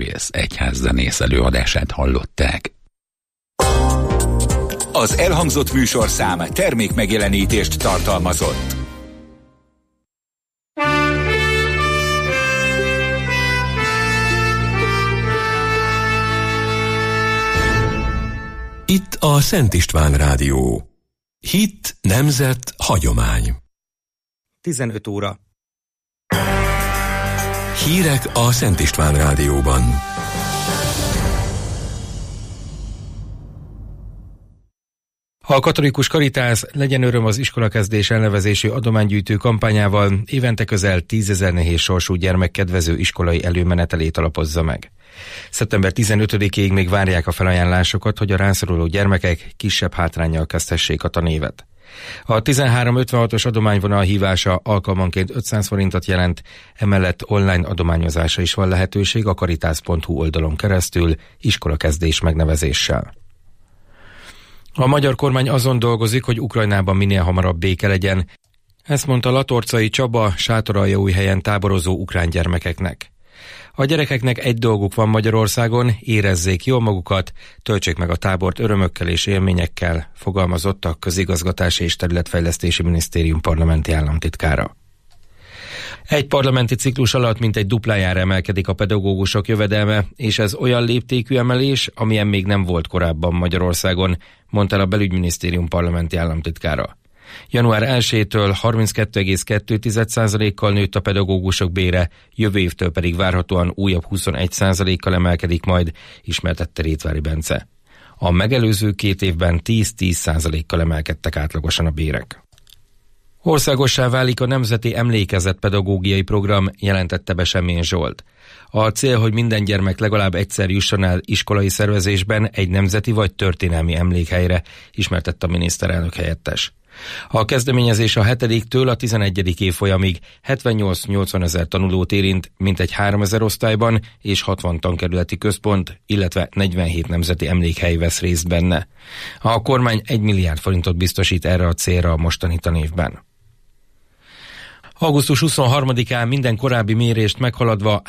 művész egyházzenész előadását hallották. Az elhangzott műsorszám termékmegjelenítést tartalmazott. Itt a Szent István Rádió. Hit, nemzet, hagyomány. 15 óra. Hírek a Szent István Rádióban. A katolikus Karitász Legyen öröm az iskolakezdés elnevezésű adománygyűjtő kampányával évente közel 10 000 nehéz sorsú gyermek kedvező iskolai előmenetelét alapozza meg. Szeptember 15-ig még várják a felajánlásokat, hogy a rászoruló gyermekek kisebb hátránnyal kezdhessék a tanévet. A 1356-os adományvonal hívása alkalmanként 500 forintot jelent, emellett online adományozásra is van lehetőség a karitász.hu oldalon keresztül iskolakezdés megnevezéssel. A magyar kormány azon dolgozik, hogy Ukrajnában minél hamarabb béke legyen. Ezt mondta Latorcai Csaba, Sátoraljaújhelyen táborozó ukrán gyermekeknek. A gyerekeknek egy dolguk van Magyarországon, érezzék jól magukat, töltsék meg a tábort örömökkel és élményekkel, fogalmazott a Közigazgatási és Területfejlesztési Minisztérium parlamenti államtitkára. Egy parlamenti ciklus alatt mintegy duplájára emelkedik a pedagógusok jövedelme, és ez olyan léptékű emelés, amilyen még nem volt korábban Magyarországon, mondta el a Belügyminisztérium parlamenti államtitkára. Január 1-től 32,2%-kal nőtt a pedagógusok bére, jövő évtől pedig várhatóan újabb 21%-kal emelkedik majd, ismertette Rétvári Bence. A megelőző 2 évben 10-10%-kal emelkedtek átlagosan a bérek. Országossá válik a Nemzeti Emlékezet pedagógiai program, jelentette be Semmény Zsolt. A cél, hogy minden gyermek legalább egyszer jusson el iskolai szervezésben egy nemzeti vagy történelmi emlékhelyre, ismertette a miniszterelnök helyettes. A kezdeményezés a 7-től a 11. évfolyamig 78-80 ezer tanulót érint, mintegy 3000 osztályban és 60 tankerületi központ, illetve 47 nemzeti emlékhely vesz részt benne. A kormány 1 milliárd forintot biztosít erre a célra a mostani tanévben. Augusztus 23-án minden korábbi mérést meghaladva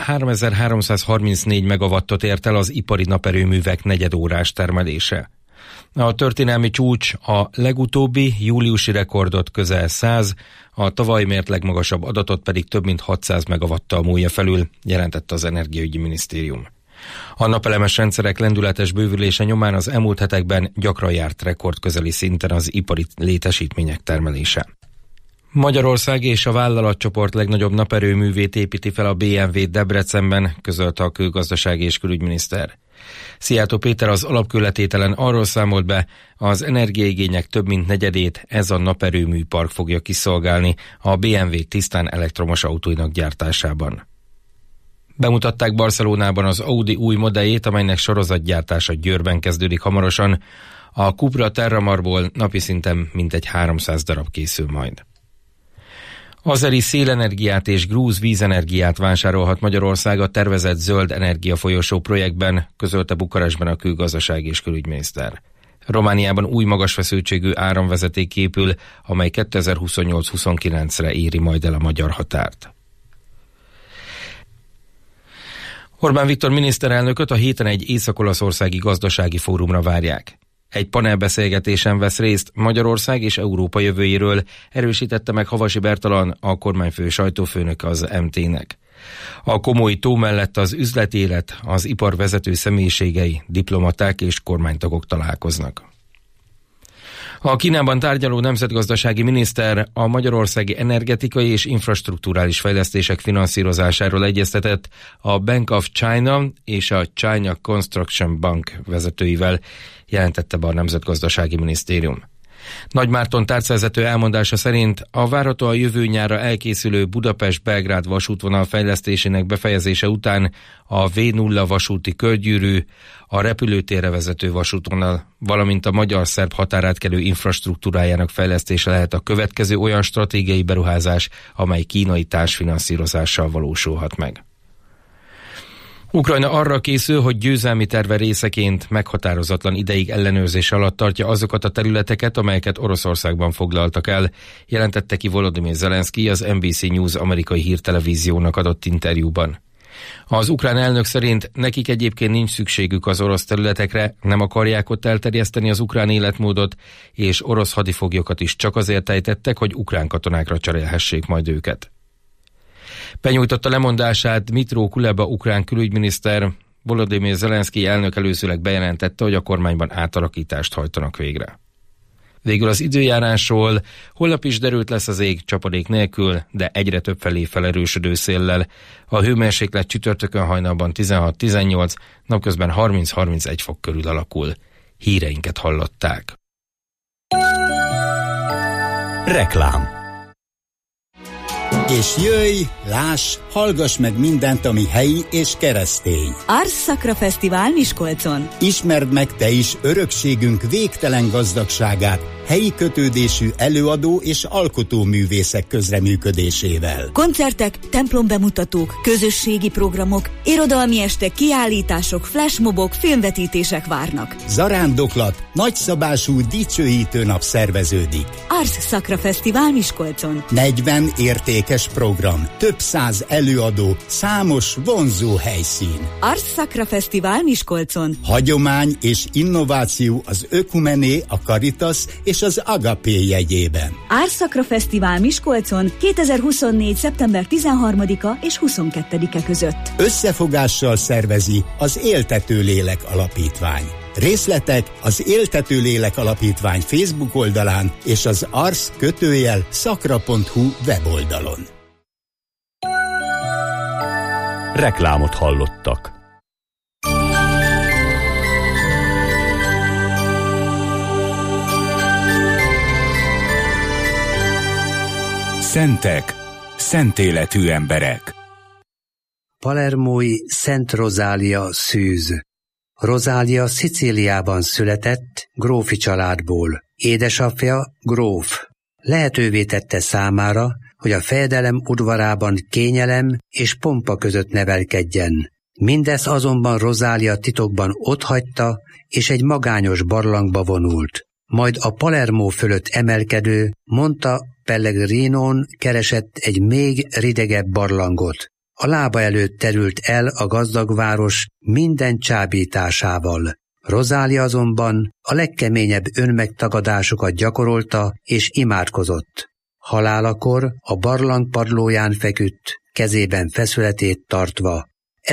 3334 megawattot ért el az ipari naperőművek negyedórás termelése. A történelmi csúcs a legutóbbi júliusi rekordot közel 100, a tavaly mért legmagasabb adatot pedig több mint 600 megawattal múlja felül, jelentette az Energiaügyi Minisztérium. A napelemes rendszerek lendületes bővülése nyomán az elmúlt hetekben gyakran járt rekordközeli szinten az ipari létesítmények termelése. Magyarország és a vállalatcsoport legnagyobb naperőművét építi fel a BMW Debrecenben, közölte a külgazdasági és külügyminiszter. Szijjártó Péter az alapkőletételen arról számolt be, az energiaigények több mint negyedét ez a naperőműpark fogja kiszolgálni a BMW tisztán elektromos autóinak gyártásában. Bemutatták Barcelonában az Audi új modelljét, amelynek sorozatgyártása Győrben kezdődik hamarosan. A Cupra Terramarból napi szinten mintegy 300 darab készül majd. Azeri szélenergiát és grúz vízenergiát vásárolhat Magyarország a tervezett zöld energiafolyosó projektben, közölte Bukarestben a külgazdasági és külügyminiszter. Romániában új magas feszültségű áramvezeték épül, amely 2028-29-re éri majd el a magyar határt. Orbán Viktor miniszterelnököt a héten egy észak-olaszországi gazdasági fórumra várják. Egy panelbeszélgetésen vesz részt Magyarország és Európa jövőjéről, erősítette meg Havasi Bertalan, a kormányfő sajtófőnöke az MT-nek. A komoly tó mellett az üzleti élet, az ipar vezető személyiségei, diplomaták és kormánytagok találkoznak. A Kínában tárgyaló nemzetgazdasági miniszter a magyarországi energetikai és infrastrukturális fejlesztések finanszírozásáról egyeztetett a Bank of China és a China Construction Bank vezetőivel, jelentette be a Nemzetgazdasági Minisztérium. Nagy Márton tárcavezető elmondása szerint a várhatóan jövő nyárra elkészülő Budapest-Belgrád vasútvonal fejlesztésének befejezése után a V0 vasúti körgyűrű, a repülőtérre vezető vasútvonal, valamint a magyar-szerb határátkelő infrastruktúrájának fejlesztése lehet a következő olyan stratégiai beruházás, amely kínai társfinanszírozással valósulhat meg. Ukrajna arra készül, hogy győzelmi terve részeként meghatározatlan ideig ellenőrzés alatt tartja azokat a területeket, amelyeket Oroszországban foglaltak el, jelentette ki Volodymyr Zelenszkij az NBC News amerikai hírtelevíziónak adott interjúban. Az ukrán elnök szerint nekik egyébként nincs szükségük az orosz területekre, nem akarják ott elterjeszteni az ukrán életmódot, és orosz hadifoglyokat is csak azért ejtettek, hogy ukrán katonákra cserélhessék majd őket. Benyújtotta lemondását Dmytro Kuleba ukrán külügyminiszter. Volodymyr Zelenszkij elnök előzőleg bejelentette, hogy a kormányban átalakítást hajtanak végre. Végül az időjárásról: holnap is derült lesz az ég csapadék nélkül, de egyre több felé felerősödő széllel. A hőmérséklet csütörtökön hajnalban 16-18, napközben 30-31 fok körül alakul. Híreinket hallották. Reklám. És jöjj, láss, hallgass meg mindent, ami helyi és keresztény. Ars Sacra Fesztivál Miskolcon. Ismerd meg te is örökségünk végtelen gazdagságát helyi kötődésű előadó és alkotóművészek közreműködésével. Koncertek, templombemutatók, közösségi programok, irodalmi estek, kiállítások, flashmobok, filmvetítések várnak. Zarándoklat, nagyszabású dicsőítő nap szerveződik. Ars Sacra Fesztivál Miskolcon. 40 értékes program, több száz előadó, számos vonzó helyszín. Ars Sacra Fesztivál Miskolcon. Hagyomány és innováció az Ökumené, a Caritas és az Agapé jegyében. Ars Sacra Fesztivál Miskolcon 2024. szeptember 13-a és 22-e között. Összefogással szervezi az Éltető Lélek Alapítvány. Részletek az Éltető Lélek Alapítvány Facebook oldalán és az ars-sacra.hu weboldalon. Reklámot hallottak. Szentek, szent életű emberek. Palermói Szent Rozália szűz. Rozália Szicíliában született, grófi családból. Édesapja gróf. Lehetővé tette számára, hogy a fejedelem udvarában kényelem és pompa között nevelkedjen. Mindezt azonban Rozália titokban otthagyta, és egy magányos barlangba vonult. Majd a Palermo fölött emelkedő Monte Pellegrinón keresett egy még ridegebb barlangot. A lába előtt terült el a gazdag város minden csábításával. Rozália azonban a legkeményebb önmegtagadásokat gyakorolta és imádkozott. Halálakor a barlang padlóján feküdt, kezében feszületét tartva.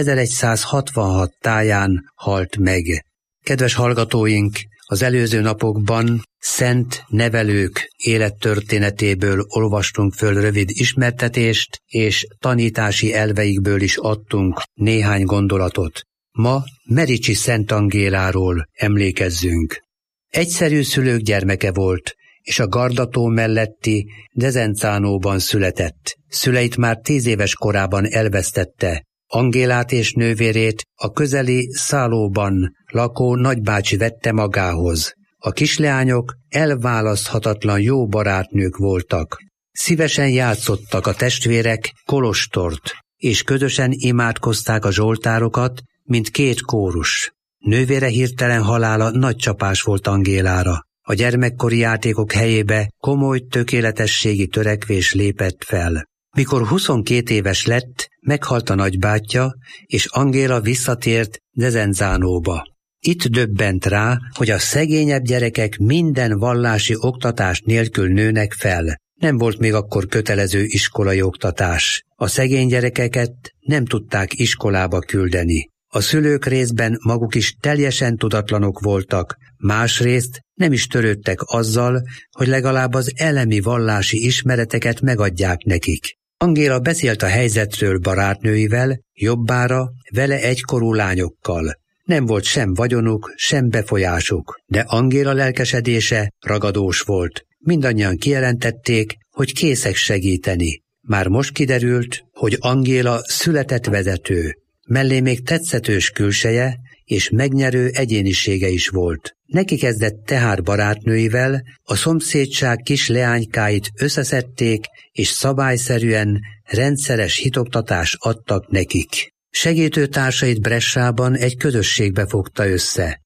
1166 táján halt meg. Kedves hallgatóink, az előző napokban szent nevelők élettörténetéből olvastunk föl rövid ismertetést, és tanítási elveikből is adtunk néhány gondolatot. Ma Merici Szent Angéláról emlékezzünk. Egyszerű szülők gyermeke volt, és a Gardató melletti Desenzánóban született. Szüleit már 10 éves korában elvesztette. Angélát és nővérét a közeli Szálóban lakó nagybácsi vette magához. A kisleányok elválaszthatatlan jó barátnők voltak. Szívesen játszottak a testvérek kolostort, és közösen imádkozták a zsoltárokat, mint 2 kórus. Nővére hirtelen halála nagy csapás volt Angélára. A gyermekkori játékok helyébe komoly tökéletességi törekvés lépett fel. Mikor 22 éves lett, meghalt a nagybátyja, és Angéla visszatért Desenzánóba. Itt döbbent rá, hogy a szegényebb gyerekek minden vallási oktatás nélkül nőnek fel. Nem volt még akkor kötelező iskolai oktatás. A szegény gyerekeket nem tudták iskolába küldeni. A szülők részben maguk is teljesen tudatlanok voltak, másrészt nem is törődtek azzal, hogy legalább az elemi vallási ismereteket megadják nekik. Angéla beszélt a helyzetről barátnőivel, jobbára vele egykorú lányokkal. Nem volt sem vagyonuk, sem befolyásuk, de Angéla lelkesedése ragadós volt. Mindannyian kijelentették, hogy készek segíteni. Már most kiderült, hogy Angéla született vezető. Mellé még tetszetős külseje és megnyerő egyénisége is volt. Neki kezdett tehát barátnőivel, a szomszédság kis leánykáit összeszedték, és szabályszerűen rendszeres hitoktatást adtak nekik. Segítőtársait Bressában egy közösségbe fogta össze.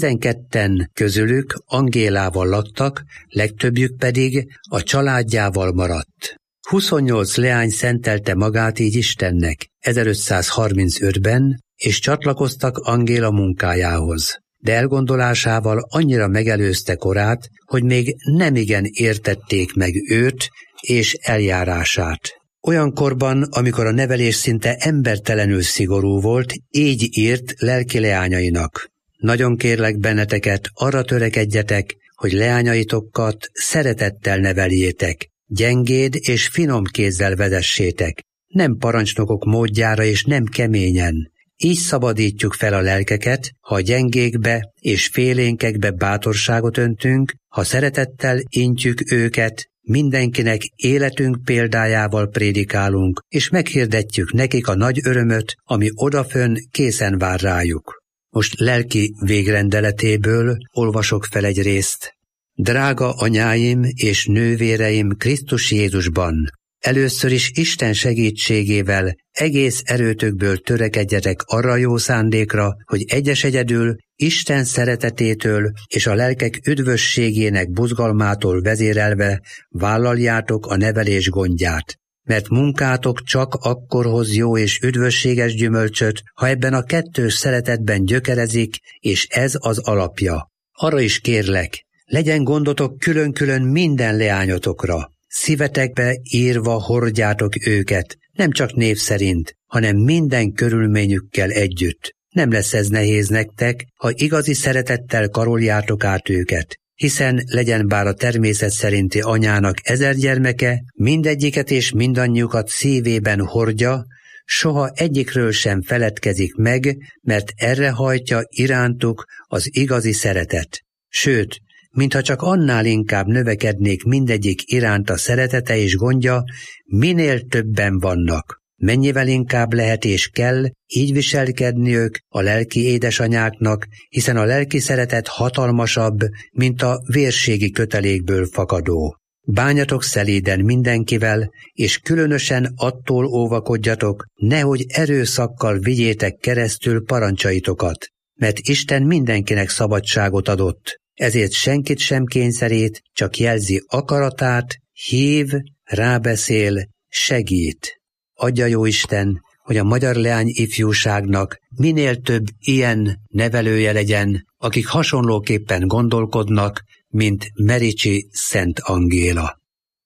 12-en közülük Angélával laktak, legtöbbjük pedig a családjával maradt. 28 leány szentelte magát így Istennek 1535-ben, és csatlakoztak Angéla munkájához. De elgondolásával annyira megelőzte korát, hogy még nemigen értették meg őt és eljárását. Olyankorban, amikor a nevelés szinte embertelenül szigorú volt, így írt lelki leányainak. Nagyon kérlek benneteket, arra törekedjetek, hogy leányaitokat szeretettel neveljétek, gyengéd és finom kézzel vezessétek, nem parancsnokok módjára és nem keményen. Így szabadítjuk fel a lelkeket, ha a gyengékbe és félénkekbe bátorságot öntünk, ha szeretettel intjük őket, mindenkinek életünk példájával prédikálunk, és meghirdetjük nekik a nagy örömöt, ami odafönn készen vár rájuk. Most lelki végrendeletéből olvasok fel egy részt. Drága anyáim és nővéreim Krisztus Jézusban! Először is Isten segítségével egész erőtökből törekedjetek arra jó szándékra, hogy egyedül Isten szeretetétől és a lelkek üdvösségének buzgalmától vezérelve vállaljátok a nevelés gondját. Mert munkátok csak akkor hoz jó és üdvösséges gyümölcsöt, ha ebben a kettős szeretetben gyökerezik, és ez az alapja. Arra is kérlek, legyen gondotok külön-külön minden leányotokra. Szívetekbe írva hordjátok őket, nem csak név szerint, hanem minden körülményükkel együtt. Nem lesz ez nehéz nektek, ha igazi szeretettel karoljátok át őket, hiszen legyen bár a természet szerinti anyának 1000 gyermeke, mindegyiket és mindannyiukat szívében hordja, soha egyikről sem feledkezik meg, mert erre hajtja irántuk az igazi szeretet. Sőt, mintha csak annál inkább növekednék mindegyik iránt a szeretete és gondja, minél többen vannak. Mennyivel inkább lehet és kell így viselkedniük a lelki édesanyáknak, hiszen a lelki szeretet hatalmasabb, mint a vérségi kötelékből fakadó. Bánjatok szelíden mindenkivel, és különösen attól óvakodjatok, nehogy erőszakkal vigyétek keresztül parancsaitokat, mert Isten mindenkinek szabadságot adott. Ezért senkit sem kényszerít, csak jelzi akaratát, hív, rábeszél, segít. Adja Jóisten, hogy a magyar leány ifjúságnak minél több ilyen nevelője legyen, akik hasonlóképpen gondolkodnak, mint Mericsi Szent Angéla.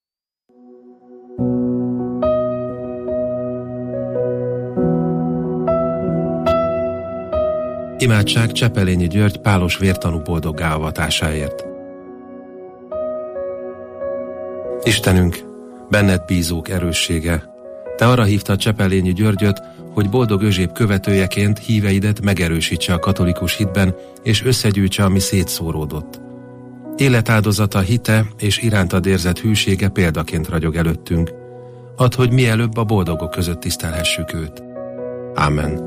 Imádság Csepelényi György pálos vértanú boldoggá avatásáért. Istenünk, benned bízók erőssége, te arra hívtad Csepelényi Györgyöt, hogy boldog Özséb követőjeként híveidet megerősítse a katolikus hitben, és összegyűjtse, ami szétszóródott. Életáldozata, hite és irántad érzett hűsége példaként ragyog előttünk. Add, hogy mielőbb a boldogok között tisztelhessük őt. Ámen.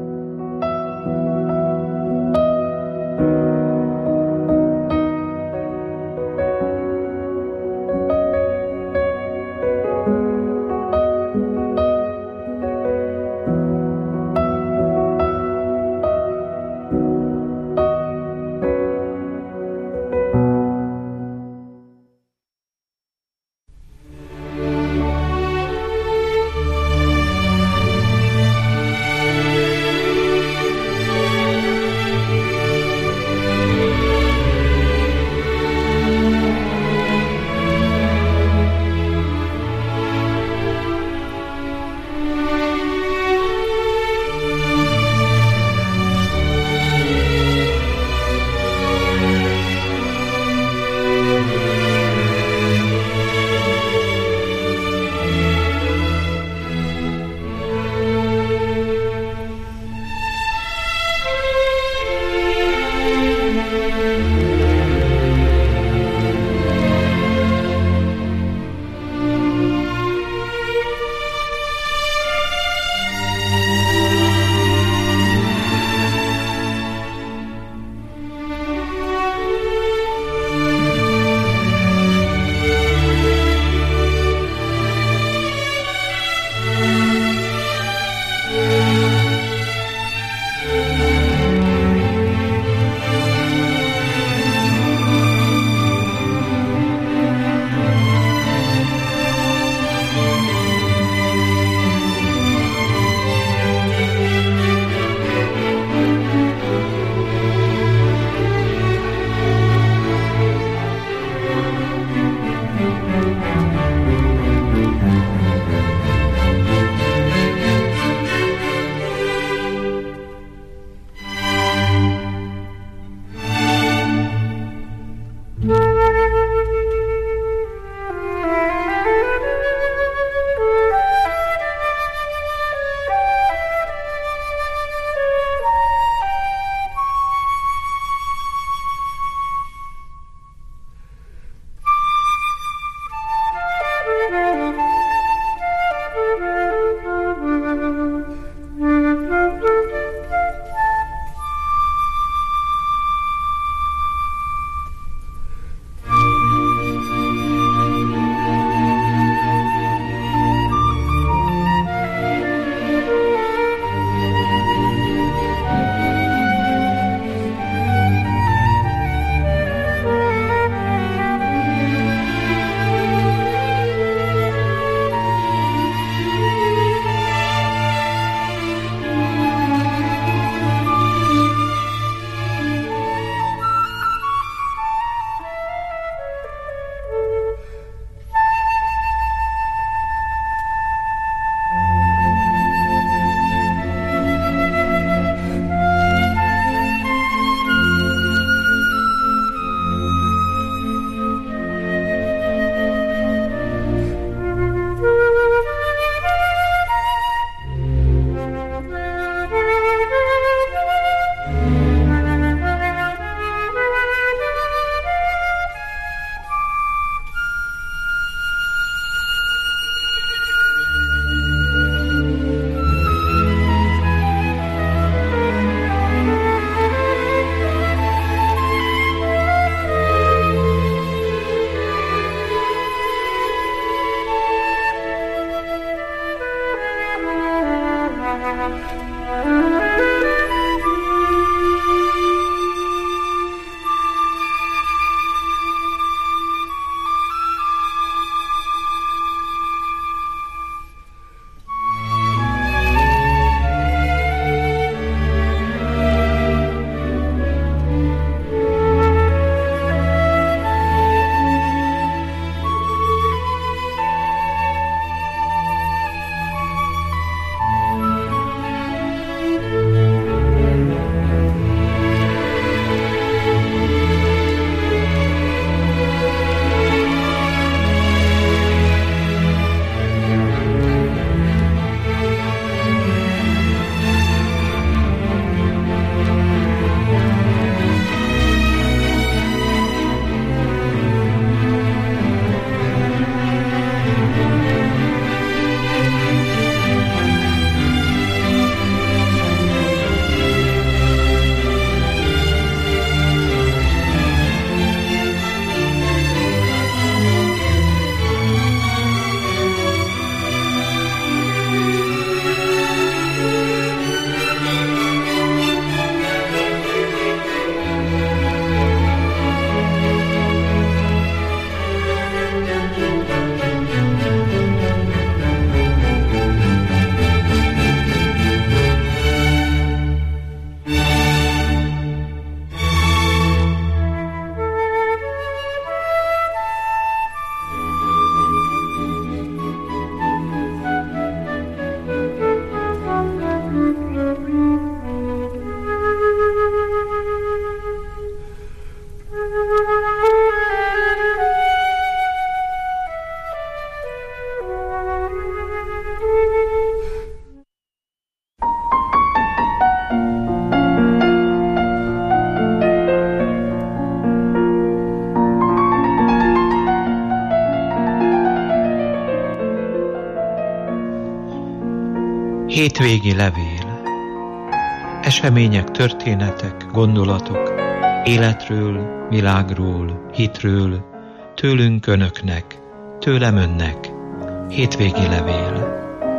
Hétvégi levél. Események, történetek, gondolatok, életről, világról, hitről, tőlünk önöknek, tőlem önnek. Hétvégi levél.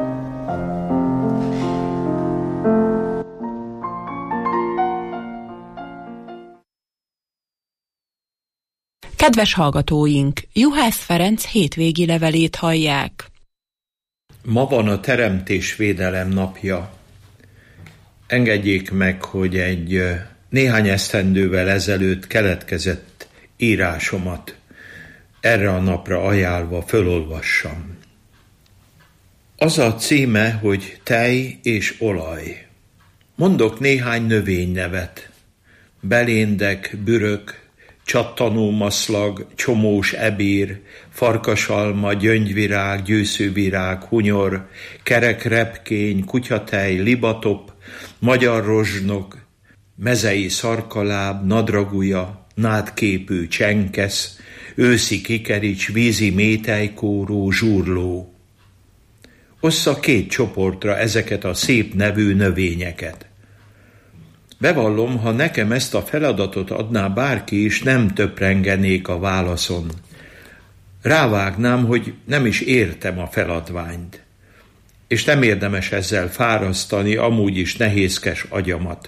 Kedves hallgatóink, Juhász Ferenc hétvégi levelét hallják. Ma van a Teremtésvédelem napja. Engedjék meg, hogy egy néhány esztendővel ezelőtt keletkezett írásomat erre a napra ajánlva fölolvassam. Az a címe, hogy tej és olaj. Mondok néhány növénynevet. Beléndek, bürök, csattanómaszlag, csomós ebér, farkasalma, gyöngyvirág, győszővirág, hunyor, kerekrepkény, kutyatej, libatop, magyar rozsnok, mezei szarkaláb, nadragúja, nádképű csenkesz, őszi kikerics, vízi mételykóró, zsurló. Ossza 2 csoportra ezeket a szép nevű növényeket. Bevallom, ha nekem ezt a feladatot adná bárki is, nem töprengenék a válaszon. Rávágnám, hogy nem is értem a feladványt, és nem érdemes ezzel fárasztani amúgy is nehézkes agyamat.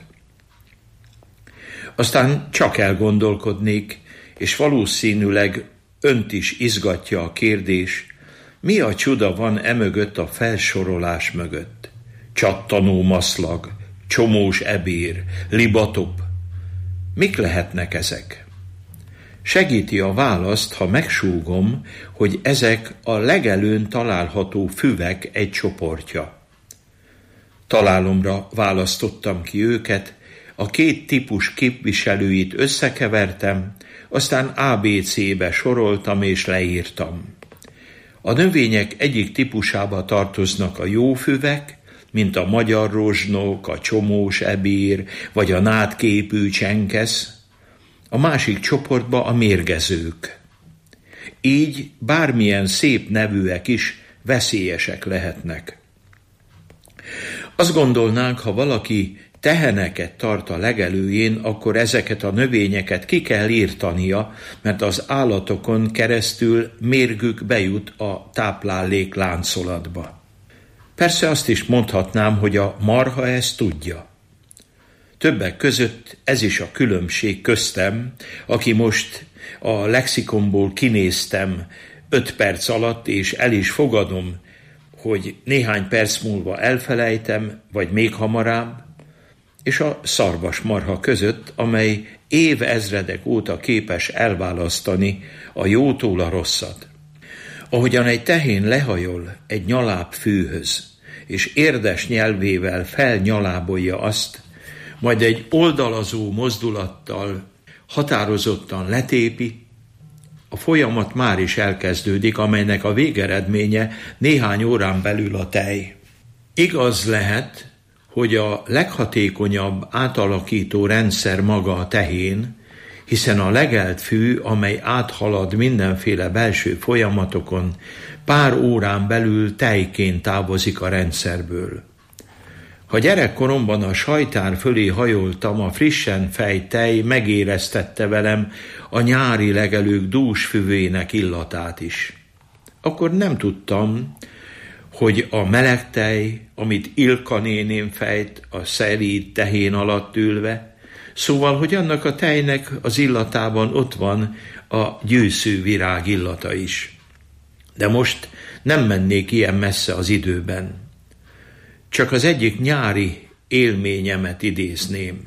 Aztán csak elgondolkodnék, és valószínűleg önt is izgatja a kérdés, mi a csuda van emögött a felsorolás mögött? Csattanómaszlag, csomós ebér, libatop. Mik lehetnek ezek? Segíti a választ, ha megsúgom, hogy ezek a legelőn található füvek egy csoportja. Találomra választottam ki őket, a 2 típus képviselőit összekevertem, aztán ABC-be soroltam és leírtam. A növények egyik típusába tartoznak a jófüvek, mint a magyar rozsnok, a csomós ebér, vagy a nádképű csenkesz, a másik csoportba a mérgezők. Így bármilyen szép nevűek is veszélyesek lehetnek. Azt gondolnánk, ha valaki teheneket tart a legelőjén, akkor ezeket a növényeket ki kell írtania, mert az állatokon keresztül mérgük bejut a táplálék láncolatba. Persze azt is mondhatnám, hogy a marha ezt tudja. Többek között ez is a különbség köztem, aki most a lexikonból kinéztem 5 perc alatt, és el is fogadom, hogy néhány perc múlva elfelejtem, vagy még hamarabb, és a szarvasmarha között, amely évezredek óta képes elválasztani a jótól a rosszat. Ahogyan egy tehén lehajol egy nyaláb fűhöz, és érdes nyelvével felnyalábolja azt, majd egy oldalazó mozdulattal határozottan letépi, a folyamat már is elkezdődik, amelynek a végeredménye néhány órán belül a tej. Igaz lehet, hogy a leghatékonyabb átalakító rendszer maga a tehén, hiszen a legelt fű, amely áthalad mindenféle belső folyamatokon, pár órán belül tejként távozik a rendszerből. Ha gyerekkoromban a sajtár fölé hajoltam, a frissen fejt tej megéreztette velem a nyári legelők dús füvének illatát is. Akkor nem tudtam, hogy a meleg tej, amit Ilka néném fejt a szelíd tehén alatt ülve, szóval, hogy annak a tejnek az illatában ott van a győszővirág illata is. De most nem mennék ilyen messze az időben. Csak az egyik nyári élményemet idézném.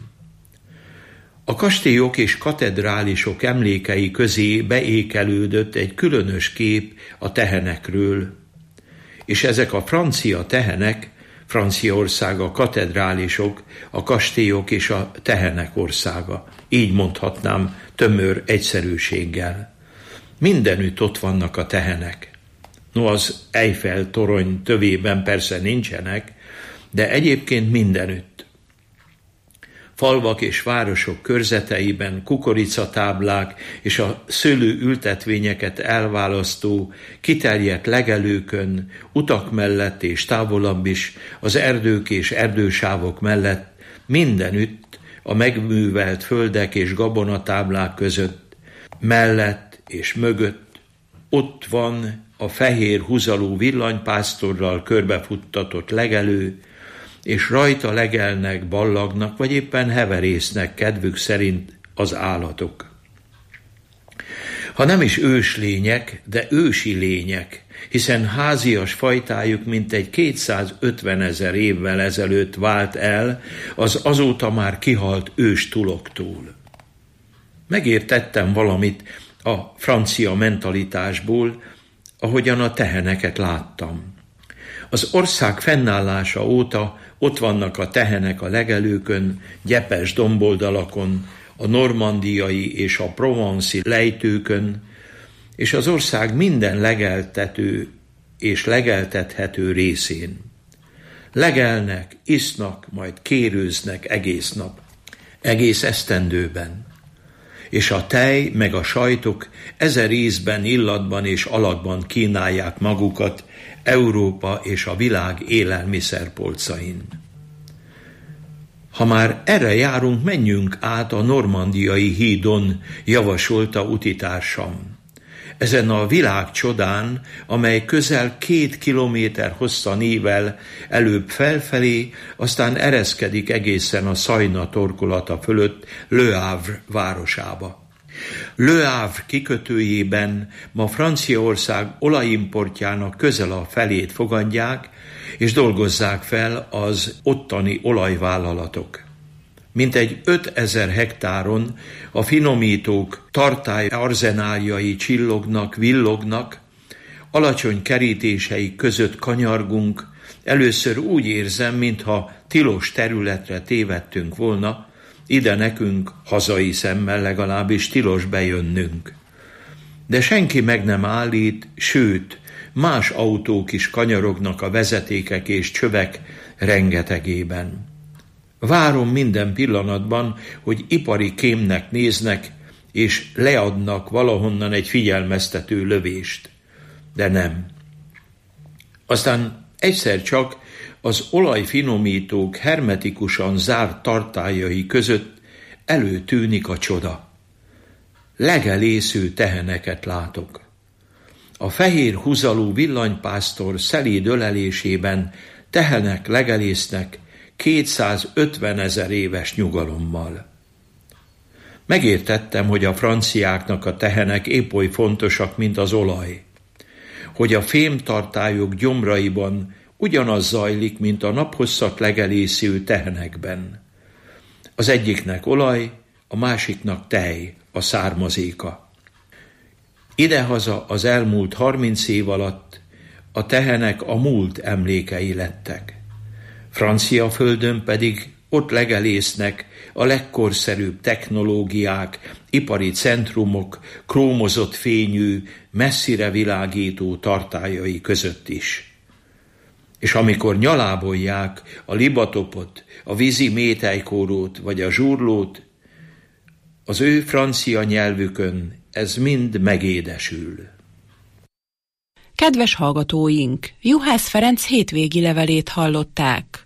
A kastélyok és katedrálisok emlékei közé beékelődött egy különös kép a tehenekről, és ezek a francia tehenek, Franciaország a katedrálisok, a kastélyok és a tehenek országa. Így mondhatnám tömör egyszerűséggel. Mindenütt ott vannak a tehenek. No, az Eiffel torony tövében persze nincsenek, de egyébként mindenütt. falvak és városok körzeteiben kukoricatáblák és a szőlőültetvényeket elválasztó kiterjedt legelőkön, utak mellett és távolabb is, az erdők és erdősávok mellett, mindenütt a megművelt földek és gabonatáblák között, mellett és mögött, ott van a fehér húzalú villanypásztorral körbefuttatott legelő, és rajta legelnek, ballagnak, vagy éppen heverésznek kedvük szerint az állatok. Ha nem is őslények, de ősi lények, hiszen házias fajtájuk mintegy 250 000 évvel ezelőtt vált el az azóta már kihalt őstuloktól. Megértettem valamit a francia mentalitásból, ahogyan a teheneket láttam. Az ország fennállása óta ott vannak a tehenek a legelőkön, gyepes domboldalakon, a normandiai és a provanci lejtőkön, és az ország minden legeltető és legeltethető részén. Legelnek, isznak, majd kérőznek egész nap, egész esztendőben. És a tej meg a sajtok 1000 ízben, illatban és alakban kínálják magukat Európa és a világ élelmiszerpolcain. Ha már erre járunk, menjünk át a normandiai hídon, javasolta utitársam. Ezen a világcsodán, amely közel 2 kilométer hosszan ível előbb felfelé, aztán ereszkedik egészen a Szajna torkolata fölött Le Havre városába. Le Havre kikötőjében ma Franciaország olajimportjának közel a felét fogadják, és dolgozzák fel az ottani olajvállalatok. Mintegy 5000 hektáron a finomítók tartály arzenáljai csillognak, villognak, alacsony kerítéseik között kanyargunk, először úgy érzem, mintha tilos területre tévedtünk volna, ide nekünk, hazai szemmel legalábbis tilos bejönnünk. De senki meg nem állít, sőt, más autók is kanyarognak a vezetékek és csövek rengetegében. Várom minden pillanatban, hogy ipari kémnek néznek, és leadnak valahonnan egy figyelmeztető lövést. De nem. Aztán egyszer csak az olajfinomítók hermetikusan zárt tartályai között előtűnik a csoda. Legelésző teheneket látok. A fehér húzalú villanypásztor szelíd ölelésében tehenek legelésznek 250 000 éves nyugalommal. Megértettem, hogy a franciáknak a tehenek épp oly fontosak, mint az olaj. Hogy a fémtartályok gyomraiban ugyanaz zajlik, mint a naphosszat legelésző tehenekben. Az egyiknek olaj, a másiknak tej, a származéka. Idehaza az elmúlt 30 év alatt a tehenek a múlt emlékei lettek. Francia földön pedig ott legelésznek a legkorszerűbb technológiák, ipari centrumok, krómozott fényű, messzire világító tartályai között is. És amikor nyalábolják a libatopot, a vízi mételykórót vagy a zsurlót, az ő francia nyelvükön ez mind megédesül. Kedves hallgatóink, Juhász Ferenc hétvégi levelét hallották.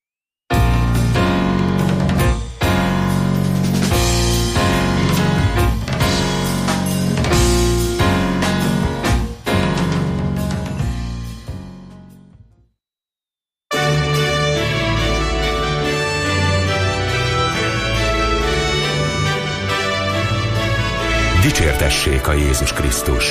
Dicsértessék a Jézus Krisztus!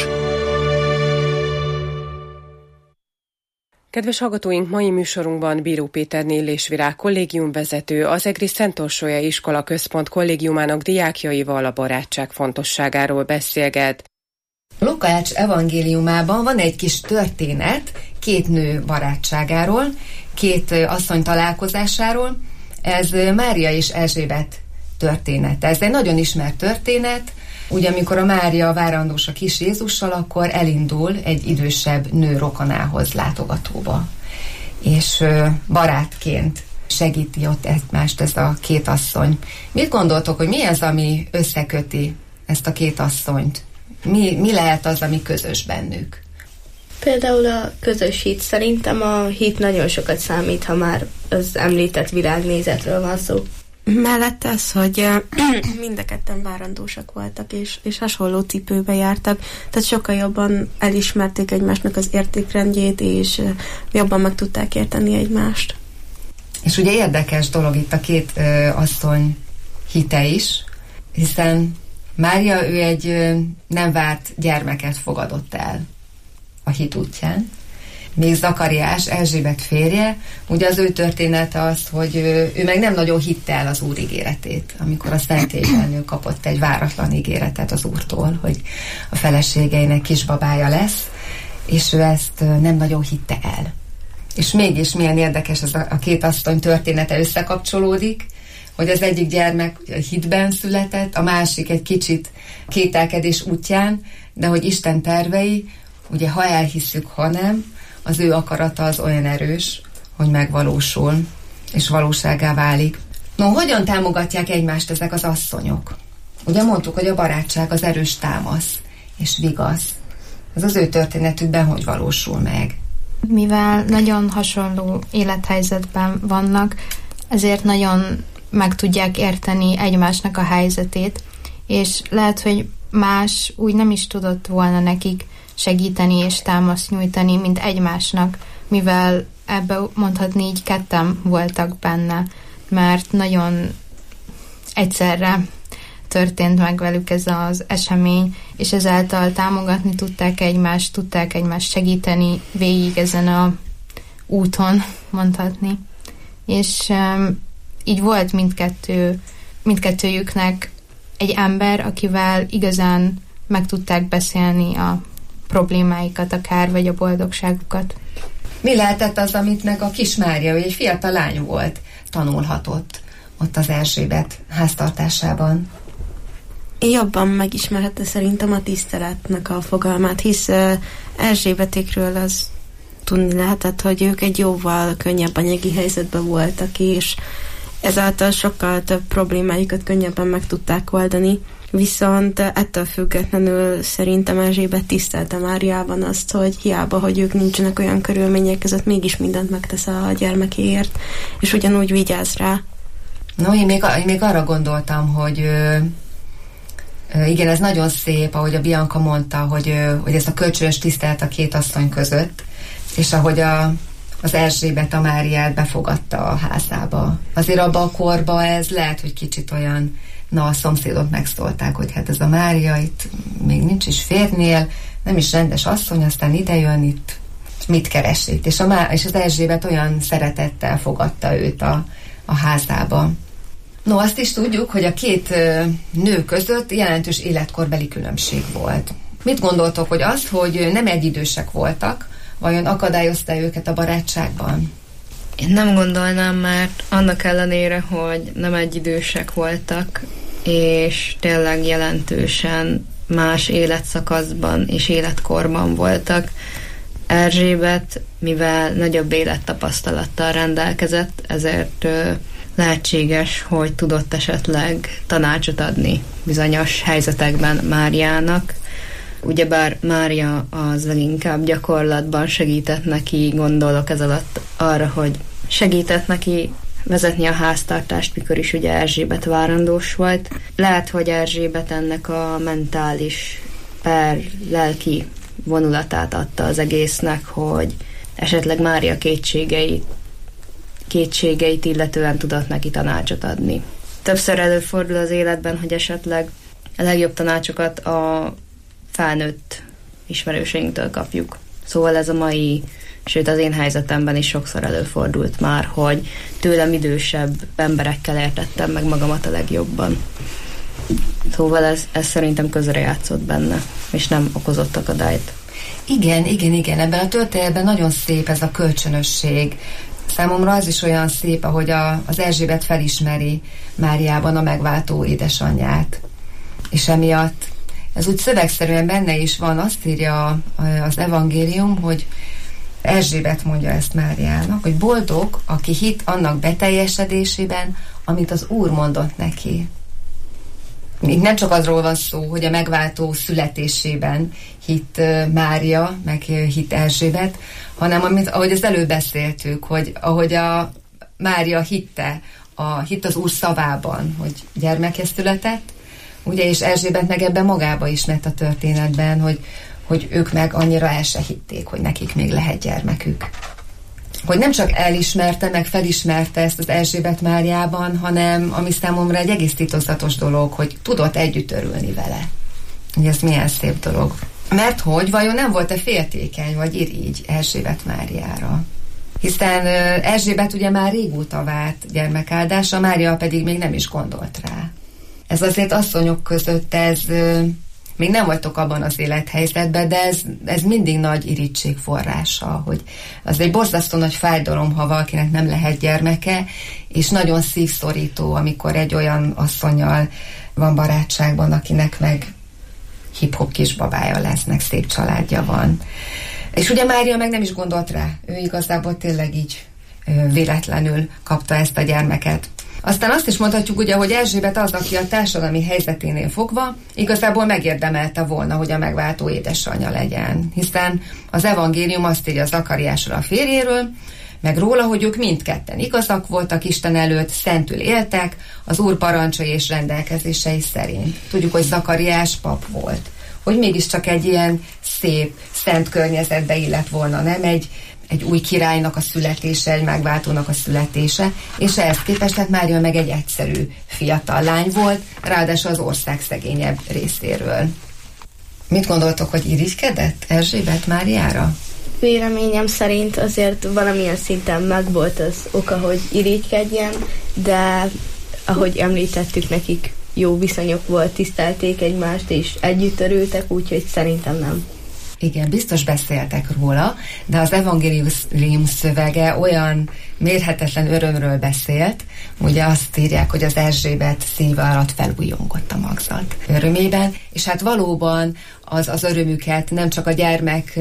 Kedves hallgatóink, mai műsorunkban Bíró Péter Illés Virág kollégiumvezető, az Egri Szent Orsolya Iskola Központ kollégiumának diákjaival a barátság fontosságáról beszélget. Lukács evangéliumában van egy kis történet 2 nő barátságáról, 2 asszony találkozásáról. Ez Mária és Erzsébet története. Ez egy nagyon ismert történet. Ugye, amikor a Mária várandós a kis Jézussal, akkor elindul egy idősebb nő rokonához látogatóba. És barátként segíti ott egymást ez a két asszony. Mit gondoltok, hogy mi az, ami összeköti ezt a két asszonyt? Mi lehet az, ami közös bennük? Például a közös hit. Szerintem a hit nagyon sokat számít, ha már az említett világnézetről van szó. Mellette az, hogy mind a ketten várandósak voltak, és hasonló cipőbe jártak, tehát sokkal jobban elismerték egymásnak az értékrendjét, és jobban meg tudták érteni egymást. És ugye érdekes dolog itt a két asszony hite is, hiszen Mária, ő egy nem várt gyermeket fogadott el a hit útján. Még Zakariás, Erzsébet férje, ugye az ő története az, hogy ő meg nem nagyon hitte el az Úr ígéretét, amikor a szentélyben ő kapott egy váratlan ígéretet az Úrtól, hogy a feleségeinek kisbabája lesz, és ő ezt nem nagyon hitte el. És mégis milyen érdekes ez a két asszony története összekapcsolódik, hogy az egyik gyermek hitben született, a másik egy kicsit kételkedés útján, de hogy Isten tervei, ugye ha elhisszük, ha nem, az ő akarata az olyan erős, hogy megvalósul, és valóságá válik. No, hogyan támogatják egymást ezek az asszonyok? Ugye mondtuk, hogy a barátság az erős támasz és vigasz. Ez az ő történetükben hogy valósul meg? Mivel nagyon hasonló élethelyzetben vannak, ezért nagyon meg tudják érteni egymásnak a helyzetét, és lehet, hogy más úgy nem is tudott volna nekik segíteni és támaszt nyújtani, mint egymásnak, mivel ebbe mondhatni így ketten voltak benne, mert nagyon egyszerre történt meg velük ez az esemény, és ezáltal támogatni tudták egymást segíteni végig ezen a úton, mondhatni. És így volt mindkettőjüknek egy ember, akivel igazán meg tudták beszélni a problémáikat akár, vagy a boldogságukat. Mi lehetett az, amit meg a kis Mária, ő egy fiatal lány volt, tanulhatott ott az Erzsébet háztartásában? Jobban megismerhette szerintem a tiszteletnek a fogalmát, hisz Erzsébetékről az tudni lehetett, hogy ők egy jóval könnyebb anyagi helyzetben voltak, és ezáltal sokkal több problémájukat könnyebben meg tudták oldani. Viszont ettől függetlenül szerintem Erzsébet tisztelte Máriában azt, hogy hiába, hogy ők nincsenek olyan körülmények között, mégis mindent megtesz a gyermekéért, és ugyanúgy vigyáz rá. No, én még arra gondoltam, hogy igen, ez nagyon szép, ahogy a Bianca mondta, hogy ez a kölcsönös tisztelet a két asszony között, és ahogy az Erzsébet a Máriát befogadta a házába. Azért abban a korban ez lehet, hogy kicsit olyan, a szomszédok megszólták, hogy hát ez a Mária itt még nincs is férnél, nem is rendes asszony, aztán ide jön itt, mit keres itt. És az Erzsébet olyan szeretettel fogadta őt a házába. No, azt is tudjuk, hogy a két nő között jelentős életkorbeli különbség volt. Mit gondoltok, hogy az, hogy nem egyidősek voltak, vajon akadályozta őket a barátságban? Én nem gondolnám, mert annak ellenére, hogy nem egyidősek voltak, és tényleg jelentősen más életszakaszban és életkorban voltak, Erzsébet, mivel nagyobb élettapasztalattal rendelkezett, ezért lehetséges, hogy tudott esetleg tanácsot adni bizonyos helyzetekben Máriának. Ugyebár Mária az leginkább gyakorlatban segített neki, gondolok ez alatt arra, hogy segített neki vezetni a háztartást, mikor is ugye Erzsébet várandós volt. Lehet, hogy Erzsébet ennek a mentális per lelki vonulatát adta az egésznek, hogy esetleg Mária kétségeit illetően tudott neki tanácsot adni. Többször előfordul az életben, hogy esetleg a legjobb tanácsokat a felnőtt ismerőseinktől kapjuk. Szóval ez a mai, sőt az én helyzetemben is sokszor előfordult már, hogy tőlem idősebb emberekkel értettem meg magamat a legjobban. Szóval ez szerintem közrejátszott benne, és nem okozott akadályt. Igen, ebben a történetben nagyon szép ez a kölcsönösség. Számomra az is olyan szép, ahogy az Erzsébet felismeri Máriában a megváltó édesanyját. És emiatt ez úgy szövegszerűen benne is van, azt írja az evangélium, hogy Erzsébet mondja ezt Máriának, hogy boldog, aki hitt annak beteljesedésében, amit az Úr mondott neki. Még nem csak azról van szó, hogy a megváltó születésében hitt Mária, meg hitt Erzsébet, hanem ahogy az előbb beszéltük, hogy ahogy a Mária hitt az Úr szavában, hogy gyermeke született, ugye, és Erzsébet meg ebben magába ismert a történetben, hogy ők meg annyira el se hitték, hogy nekik még lehet gyermekük. Hogy nem csak elismerte, meg felismerte ezt az Erzsébet Máriában, hanem ami számomra egy egész titokzatos dolog, hogy tudott együtt örülni vele. Ugye ez milyen szép dolog. Mert hogy vajon nem volt-e féltékeny vagy irigy Erzsébet Máriára? Hiszen Erzsébet ugye már régóta várt gyermekáldásra, Mária pedig még nem is gondolt rá. Ez azért asszonyok között még nem vagytok abban az élethelyzetben, de ez mindig nagy irigység forrása, hogy az egy borzasztó nagy fájdalom, ha valakinek nem lehet gyermeke, és nagyon szívszorító, amikor egy olyan asszonnyal van barátságban, akinek meg hip-hop kisbabája lesz, meg szép családja van. És ugye Mária meg nem is gondolt rá, ő igazából tényleg így véletlenül kapta ezt a gyermeket. Aztán azt is mondhatjuk ugye, hogy Erzsébet az, aki a társadalmi helyzeténél fogva igazából megérdemelte volna, hogy a megváltó édesanyja legyen. Hiszen az evangélium azt írja Zakariásról, a férjéről, meg róla, hogy ők mindketten igazak voltak Isten előtt, szentül éltek, az Úr parancsai és rendelkezései szerint. Tudjuk, hogy Zakariás pap volt. Hogy mégiscsak egy ilyen szép, szent környezetbe illett volna, nem egy új királynak a születése, egy megváltónak a születése, és ehhez képest hát Mária meg egy egyszerű fiatal lány volt, ráadásul az ország szegényebb részéről. Mit gondoltok, hogy irigykedett Erzsébet Máriára? Véleményem szerint azért valamilyen szinten megvolt az oka, hogy irigykedjen, de ahogy említettük, nekik jó viszonyok volt, tisztelték egymást, és együtt örültek, úgyhogy szerintem nem. Igen, biztos beszéltek róla, de az evangélium szövege olyan mérhetetlen örömről beszélt, ugye azt írják, hogy az Erzsébet szíve alatt felújongott a magzat örömében, és hát valóban az örömüket nem csak a gyermek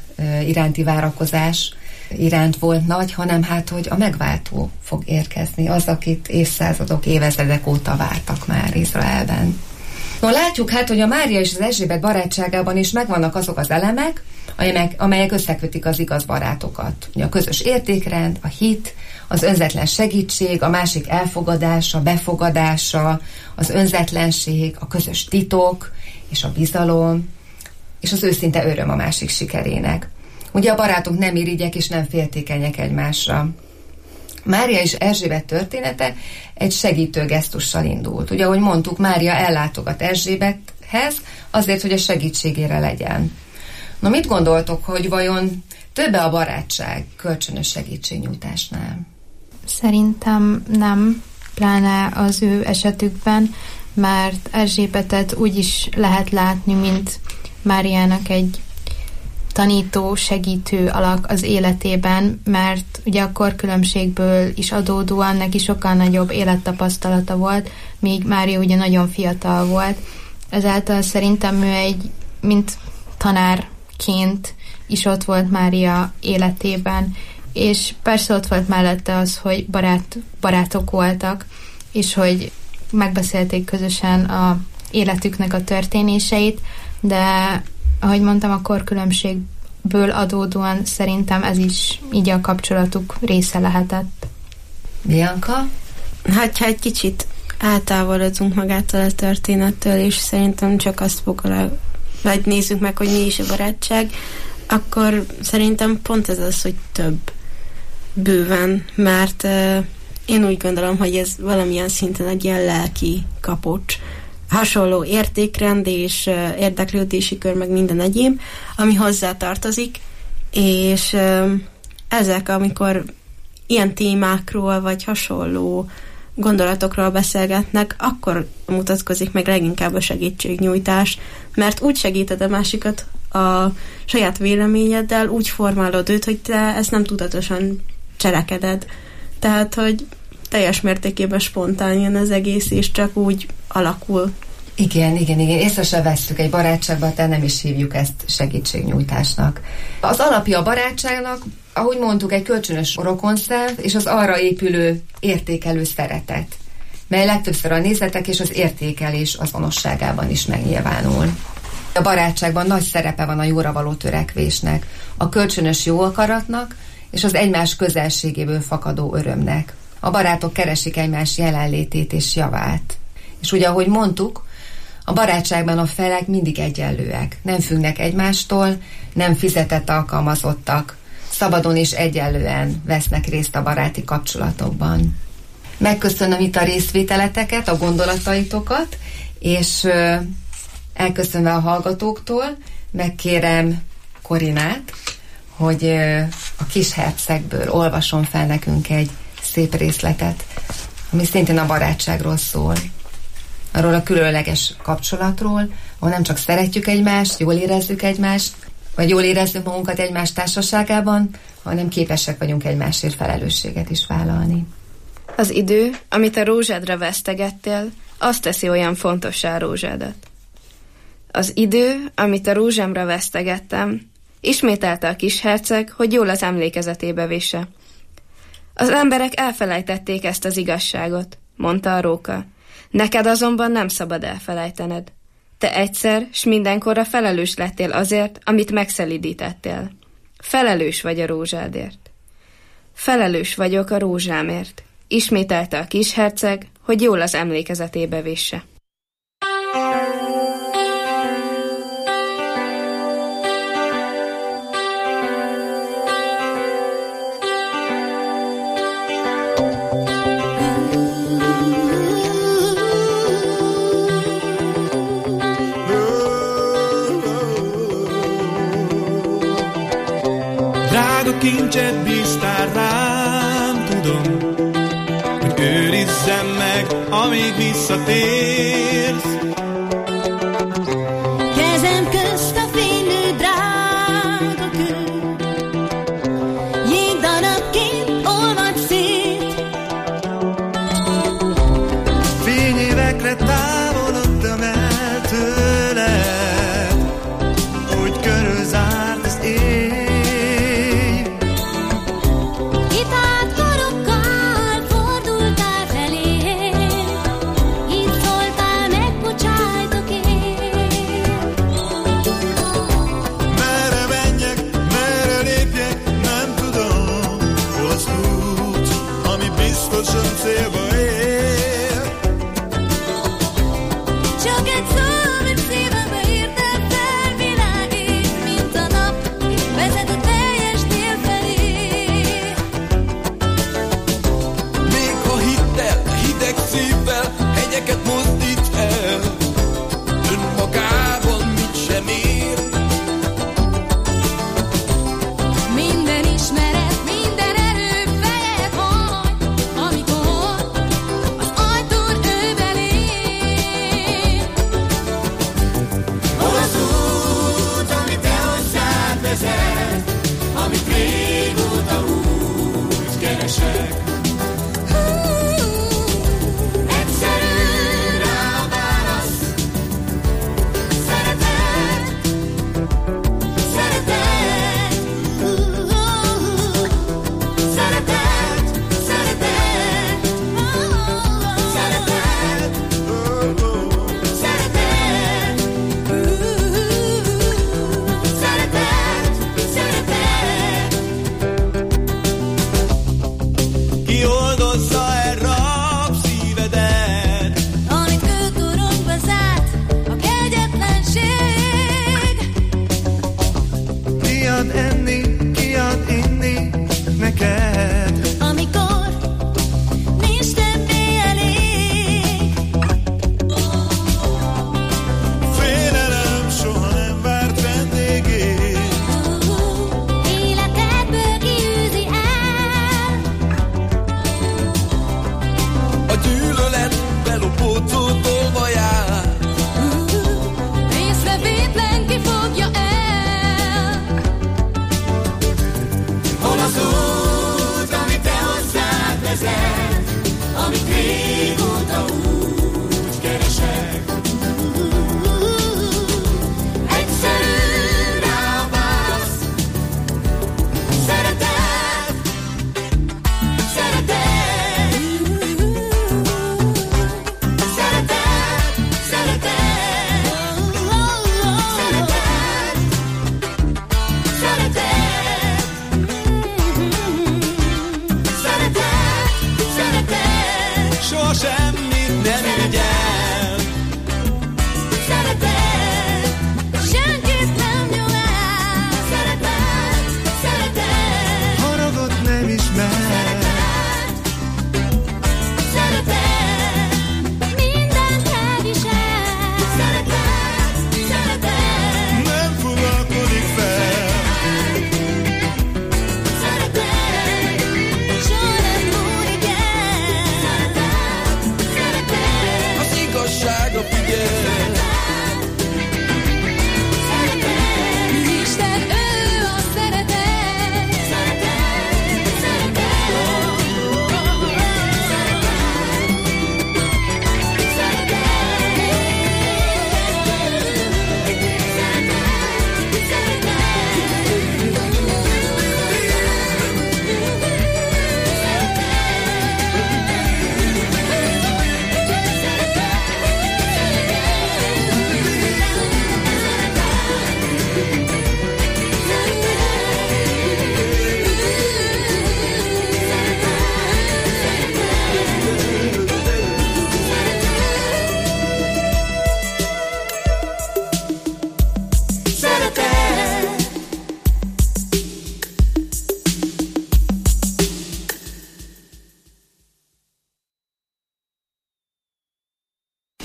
iránti várakozás iránt volt nagy, hanem hát, hogy a megváltó fog érkezni, az, akit évszázadok, évezredek óta vártak már Izraelben. No, látjuk hát, hogy a Mária és az Erzsébet barátságában is megvannak azok az elemek, amelyek összekötik az igaz barátokat. Ugye a közös értékrend, a hit, az önzetlen segítség, a másik elfogadása, befogadása, az önzetlenség, a közös titok és a bizalom, és az őszinte öröm a másik sikerének. Ugye a barátok nem irigyek és nem féltékenyek egymásra. Mária és Erzsébet története egy segítő gesztussal indult. Ugye, ahogy mondtuk, Mária ellátogat Erzsébethez azért, hogy a segítségére legyen. Na, mit gondoltok, hogy vajon többe a barátság kölcsönös segítségnyújtásnál? Szerintem nem, pláne az ő esetükben, mert Erzsébetet úgy is lehet látni, mint Máriának egy tanító, segítő alak az életében, mert ugye a korkülönbségből is adódóan neki sokkal nagyobb élettapasztalata volt, míg Mária ugye nagyon fiatal volt. Ezáltal szerintem ő mint tanárként is ott volt Mária életében, és persze ott volt mellette az, hogy barátok voltak, és hogy megbeszélték közösen a életüknek a történéseit, de ahogy mondtam, a korkülönbségből adódóan szerintem ez is így a kapcsolatuk része lehetett. Bianca? Hát, ha egy kicsit eltávolodunk magától a történettől, és szerintem csak azt vagy nézzük meg, hogy mi is a barátság, akkor szerintem pont ez az, hogy több bőven, mert én úgy gondolom, hogy ez valamilyen szinten egy ilyen lelki kapocs, hasonló értékrend és érdeklődési kör, meg minden egyéb, ami hozzá tartozik, és ezek, amikor ilyen témákról, vagy hasonló gondolatokról beszélgetnek, akkor mutatkozik meg leginkább a segítségnyújtás, mert úgy segíted a másikat a saját véleményeddel, úgy formálod őt, hogy te ezt nem tudatosan cselekeded. Tehát, hogy teljes mértékében spontán jön az egész, és csak úgy alakul Igen. Észre se vesszük egy barátságban, de nem is hívjuk ezt segítségnyújtásnak. Az alapja a barátságnak, ahogy mondtuk, egy kölcsönös rokonszelv és az arra épülő értékelő szeretet, mely legtöbbször a nézetek és az értékelés azonosságában is megnyilvánul. A barátságban nagy szerepe van a jóra való törekvésnek, a kölcsönös jó akaratnak és az egymás közelségéből fakadó örömnek. A barátok keresik egymás jelenlétét és javát. És ugye, ahogy mondtuk, a barátságban a felek mindig egyenlőek, nem függnek egymástól, nem fizetett alkalmazottak, szabadon és egyenlően vesznek részt a baráti kapcsolatokban. Megköszönöm itt a részvételeteket, a gondolataitokat, és elköszönve a hallgatóktól megkérem Korinát, hogy a Kishercegből olvasom fel nekünk egy szép részletet, ami szintén a barátságról szól. Arról a különleges kapcsolatról, ahol nem csak szeretjük egymást, jól érezzük egymást, vagy jól érezzük magunkat egymás társaságában, hanem képesek vagyunk egymásért felelősséget is vállalni. Az idő, amit a rózsádra vesztegettél, azt teszi olyan fontossá rózsádat. Az idő, amit a rózsámra vesztegettem, ismételte a kisherceg, hogy jól az emlékezetébe visse. Az emberek elfelejtették ezt az igazságot, mondta a róka. Neked azonban nem szabad elfelejtened. Te egyszer, s mindenkorra felelős lettél azért, amit megszelidítettél. Felelős vagy a rózsádért. Felelős vagyok a rózsámért, ismételte a kisherceg, hogy jól az emlékezetébe visse. Kincset bíztál rám, tudom, hogy őrizzem meg, amíg visszatérsz. Kezem közt a fénylő drága kő, jégdarabként olvad szét. Fényévekre távolodtam el tőled, hogy körülzárt az ég.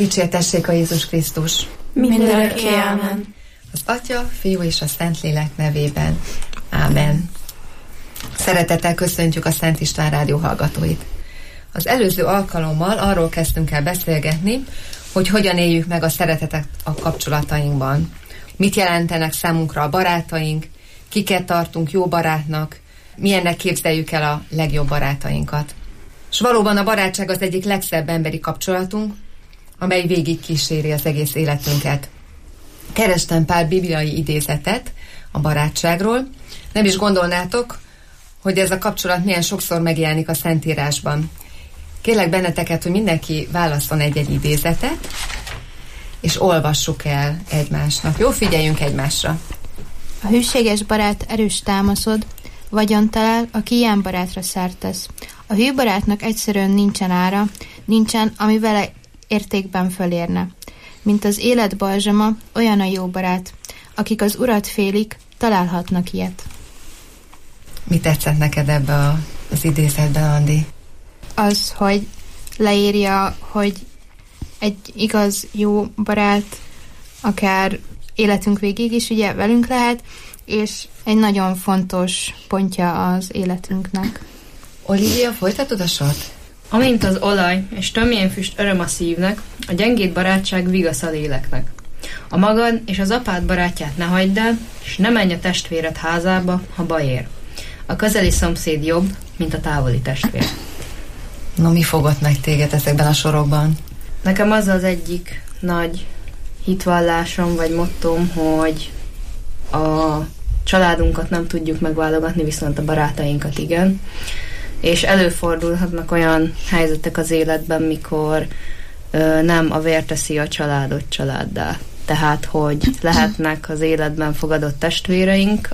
Dicsértessék a Jézus Krisztus! Mindörökké, ámen. Az Atya, Fiú és a Szentlélek nevében. Ámen. Szeretettel köszöntjük a Szent István Rádió hallgatóit. Az előző alkalommal arról kezdtünk el beszélgetni, hogy hogyan éljük meg a szeretetet a kapcsolatainkban. Mit jelentenek számunkra a barátaink, kiket tartunk jó barátnak, milyennek képzeljük el a legjobb barátainkat. És valóban a barátság az egyik legszebb emberi kapcsolatunk, amely végig kíséri az egész életünket. Kerestem pár bibliai idézetet a barátságról. Nem is gondolnátok, hogy ez a kapcsolat milyen sokszor megjelenik a Szentírásban. Kérlek benneteket, hogy mindenki válasszon egy-egy idézetet, és olvassuk el egymásnak. Jó, figyeljünk egymásra. A hűséges barát erős támaszod, vagyon talál, aki ilyen barátra szert tesz. A hű barátnak egyszerűen nincsen ára, nincsen, ami vele értékben fölérne. Mint az élet balzsama, olyan a jó barát. Akik az Urat félik, találhatnak ilyet. Mi tetszett neked ebbe az idézetben, Andi? Az, hogy leírja, hogy egy igaz, jó barát akár életünk végig is ugye velünk lehet, és egy nagyon fontos pontja az életünknek. Olivia, folytatod a sort? Amint az olaj és tömjén füst öröm a szívnek, a gyengéd barátság vigasz a léleknek. A magad és az apád barátját ne hagyd el, és ne menj a testvéred házába, ha baj ér. A közeli szomszéd jobb, mint a távoli testvér. No, mi fogott meg téged ezekben a sorokban? Nekem az az egyik nagy hitvallásom vagy mottóm, hogy a családunkat nem tudjuk megválogatni, viszont a barátainkat igen. És előfordulhatnak olyan helyzetek az életben, mikor nem a vér teszi a családot családdá. Tehát, hogy lehetnek az életben fogadott testvéreink,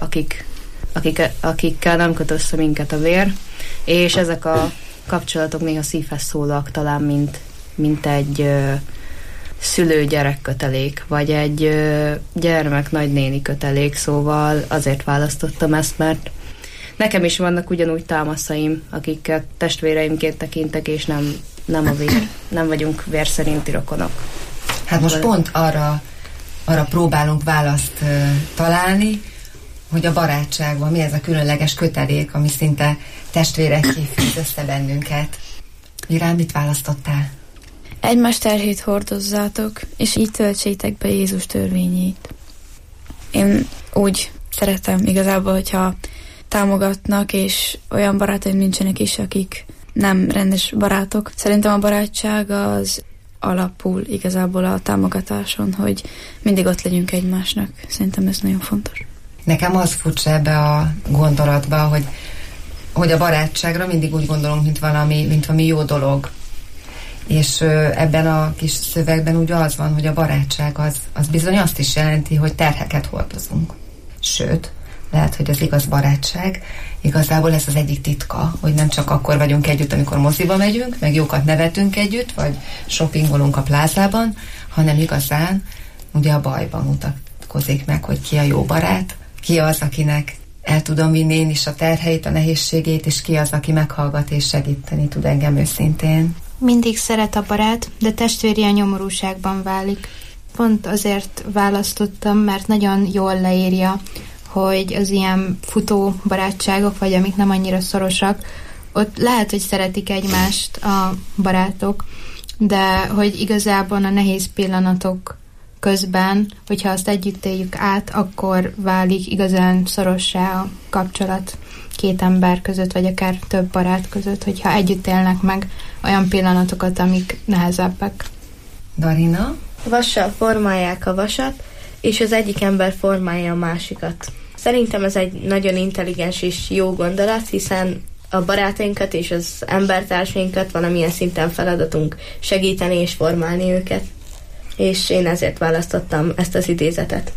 akikkel nem köt össze minket a vér, és ezek a kapcsolatok néha szívhez szólóak talán, mint egy szülő-gyerek kötelék, vagy egy gyermek-nagynéni kötelék, szóval azért választottam ezt, mert nekem is vannak ugyanúgy támaszaim, akiket testvéreimként tekintek, és nem a vér, nem vagyunk vér szerinti rokonok. Hát most pont arra próbálunk választ találni, hogy a barátságban mi ez a különleges kötelék, ami szinte testvérek fűz össze bennünket. Irán, mit választottál? Egymás terhét hordozzátok, és így töltsétek be Jézus törvényét. Én úgy szeretem igazából, hogyha támogatnak, és olyan barátaim nincsenek is, akik nem rendes barátok. Szerintem a barátság az alapul igazából a támogatáson, hogy mindig ott legyünk egymásnak. Szerintem ez nagyon fontos. Nekem az furcsa ebbe a gondolatba, hogy a barátságra mindig úgy gondolunk, mint valami jó dolog. És ebben a kis szövegben úgy az van, hogy a barátság az bizony azt is jelenti, hogy terheket hordozunk. Sőt, lehet, hogy az igaz barátság, igazából ez az egyik titka, hogy nem csak akkor vagyunk együtt, amikor moziba megyünk, meg jókat nevetünk együtt, vagy shoppingolunk a plázában, hanem igazán ugye a bajban mutatkozik meg, hogy ki a jó barát, ki az, akinek el tudom vinni én is a terheit, a nehézségét, és ki az, aki meghallgat és segíteni tud engem őszintén. Mindig szeret a barát, de testvéri a nyomorúságban válik. Pont azért választottam, mert nagyon jól leírja, hogy az ilyen futó barátságok, vagy amik nem annyira szorosak, ott lehet, hogy szeretik egymást a barátok, de hogy igazából a nehéz pillanatok közben, hogyha azt együtt éljük át, akkor válik igazán szorossá a kapcsolat két ember között, vagy akár több barát között, hogyha együtt élnek meg olyan pillanatokat, amik nehezebbek. Darina? Vassal formálják a vasat, és az egyik ember formálja a másikat. Szerintem ez egy nagyon intelligens és jó gondolat, hiszen a barátainkat és az embertársainkat valamilyen szinten feladatunk segíteni és formálni őket. És én ezért választottam ezt az idézetet.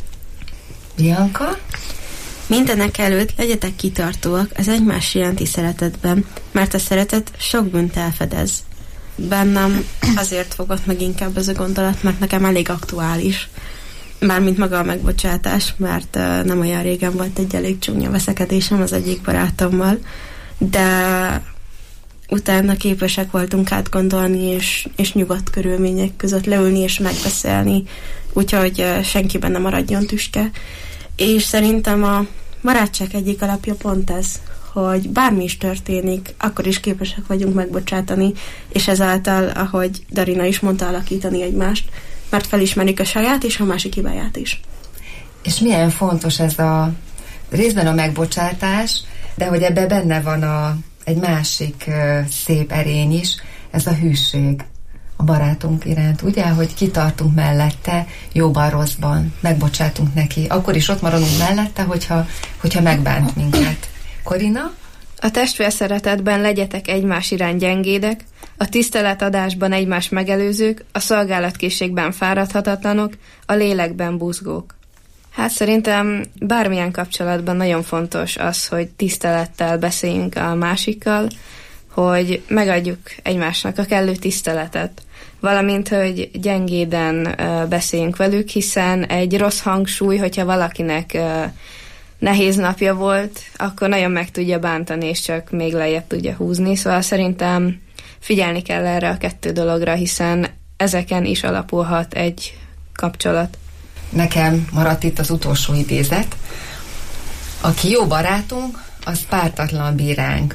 Bianca? Mindenek előtt legyetek kitartóak az egymás iránti szeretetben, mert a szeretet sok bűnt elfedez. Bennem azért fogott meg inkább ez a gondolat, mert nekem elég aktuális. Mármint maga a megbocsátás, mert nem olyan régen volt egy elég csúnya veszekedésem az egyik barátommal, de utána képesek voltunk átgondolni, és nyugodt körülmények között leülni és megbeszélni, úgyhogy senkiben nem maradjon tüske. És szerintem a barátság egyik alapja pont ez, hogy bármi is történik, akkor is képesek vagyunk megbocsátani, és ezáltal, ahogy Darina is mondta, alakítani egymást, mert felismerik a saját és a másik hibáját is. És milyen fontos ez a részben a megbocsátás, de hogy ebben benne van egy másik szép erény is, ez a hűség a barátunk iránt, ugye, hogy kitartunk mellette, jóban, rosszban, megbocsátunk neki, akkor is ott maradunk mellette, hogyha megbánt minket. Korina? A testvérszeretetben legyetek egymás iránt gyengédek, a tiszteletadásban egymás megelőzők, a szolgálatkészségben fáradhatatlanok, a lélekben buzgók. Hát szerintem bármilyen kapcsolatban nagyon fontos az, hogy tisztelettel beszéljünk a másikkal, hogy megadjuk egymásnak a kellő tiszteletet, valamint, hogy gyengéden beszéljünk velük, hiszen egy rossz hangsúly, hogyha valakinek nehéz napja volt, akkor nagyon meg tudja bántani, és csak még lejjebb tudja húzni. Szóval szerintem figyelni kell erre a kettő dologra, hiszen ezeken is alapulhat egy kapcsolat. Nekem maradt itt az utolsó idézet. Aki jó barátunk, az pártatlan bíránk.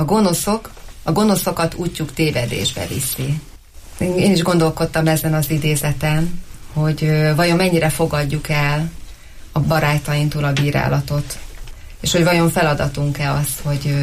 A gonoszokat útjuk tévedésbe viszi. Én is gondolkodtam ezen az idézeten, hogy vajon mennyire fogadjuk el a barátainktól a bírálatot, és hogy vajon feladatunk-e az, hogy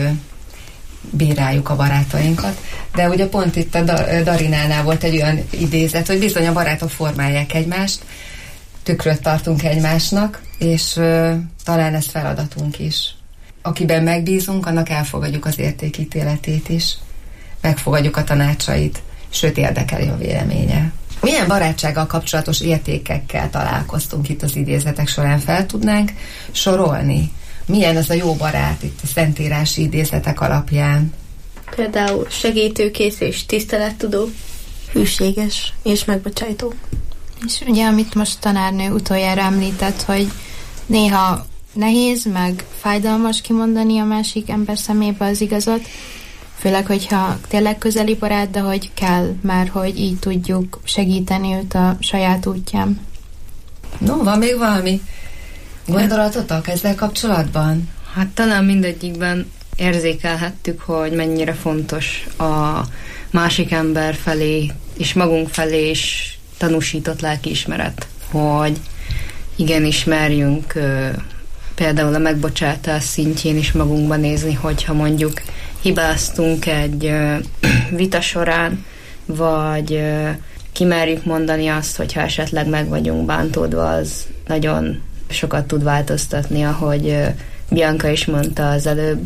bíráljuk a barátainkat. De ugye pont itt a Darinánál volt egy olyan idézet, hogy bizony a barátok formálják egymást, tükröt tartunk egymásnak, és talán ez feladatunk is. Akiben megbízunk, annak elfogadjuk az értékítéletét is, megfogadjuk a tanácsait, sőt érdekeli a véleménye. Milyen barátsággal kapcsolatos értékekkel találkoztunk itt az idézetek során, fel tudnánk sorolni? Milyen az a jó barát itt a szentírási idézetek alapján? Például segítőkész és tisztelettudó, hűséges és megbocsájtó. És ugye, amit most tanárnő utoljára említett, hogy néha nehéz, meg fájdalmas kimondani a másik ember szemébe az igazat, főleg, hogyha tényleg közeli barát, de hogy kell, mert hogy így tudjuk segíteni őt a saját útján. No, van még valami gondolatotok ezzel kapcsolatban? Hát talán mindegyikben érzékelhettük, hogy mennyire fontos a másik ember felé, és magunk felé is tanúsított lelkiismeret, hogy igen, ismerjünk például a megbocsátás szintjén is magunkban nézni, hogyha mondjuk hibáztunk egy vita során, vagy kimerjük mondani azt, hogyha esetleg meg vagyunk bántódva, az nagyon sokat tud változtatni, ahogy Bianca is mondta az előbb,